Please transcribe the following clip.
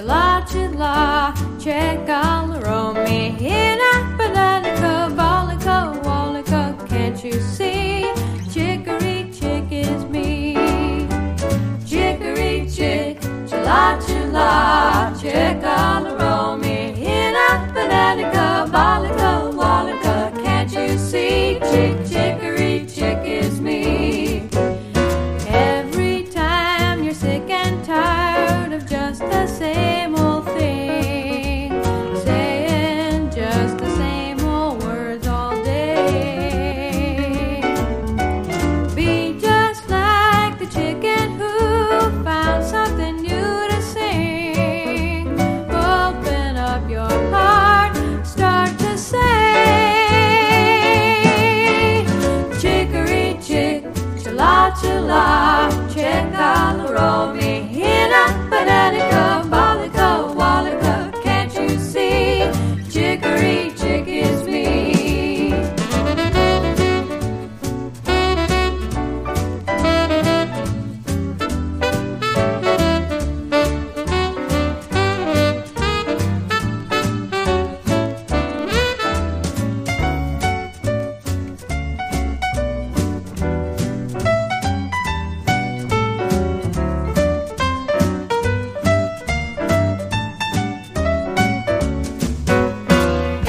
chilla, chilla, check all around me. Hina, bananica, bolica, wallica, can't you see? Chicory, chick is me. Chicory, chick, chilla, chilla, check all around me. Hina, bananica, bolica, wallica, can't you see? Chicory, chick is me. Every time you're sick and tired of just the same old thing, saying just the same old words all day, be just like the chicken who found something new to sing. Open up your heart, start to say, chicory chick, chilla, chilla, check all around me.